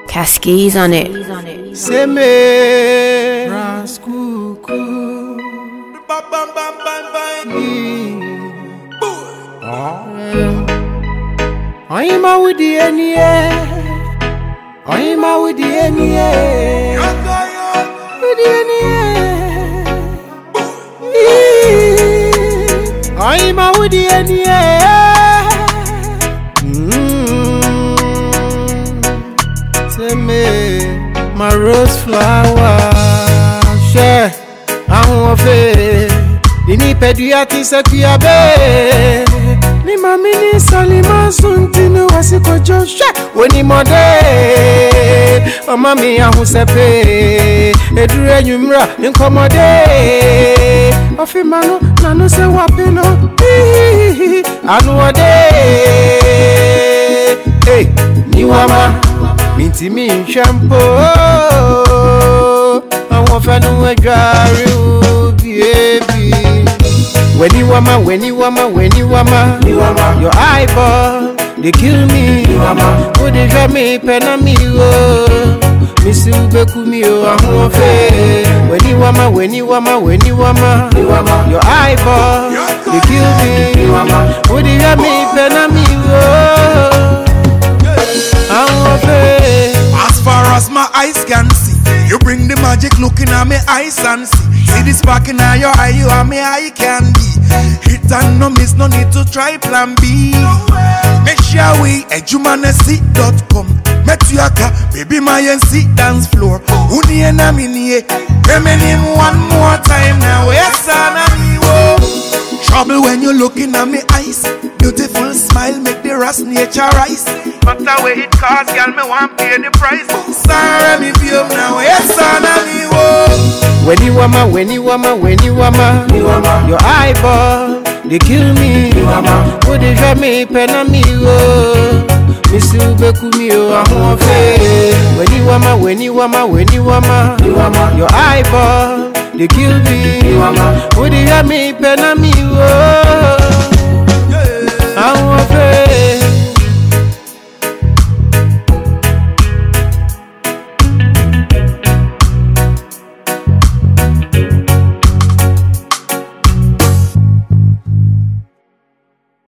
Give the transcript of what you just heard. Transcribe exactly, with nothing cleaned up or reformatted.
Cascades on it. Seme Raskuku I'm out with the N E A I'm out with the N E A With the N E A I'm out with the N E A My rose flower, share, I'm of it. Ni pediatri sekiabe. Ni mami ni salima suntinu wasiko joshe. Weni mode, mama mi ahu sepe. Edure nyumra inkomode. Ofi mano nanu se wapino. Anu ode. Hey, ni wama. Minti mi shampoo I want to know a dry baby When you wama, when you wama, when you wama Your eyeball, they kill me Would they drive me penamio Miss Ubeku mio, I want to When you wama, when you wama, when you wama Your eyeball, they kill me Would they drive me penamio As far as my eyes can see, you bring the magic looking at me eyes and see. See the spark in your eye, you are me eye candy. Hit and no miss, no need to try plan B. Make sure we at humanity dot com. Met you aka, baby my and see dance floor. Uni and I mean ye, remaining one more time now. Yes, and trouble when you looking at me eyes. Beautiful smile make the rest nature rise. But the way it costs, girl, me want pay the price. Sorry, me feel now, yes, son, me whoa. When you wama, when you wama, when you wama, your eyeball, they kill me. Would they drive me penamio? Miss Ubeku mio, I'm on fair. When you wama, when you wama, when you wama, your eyeball, they kill me. Would they drive me penamio? I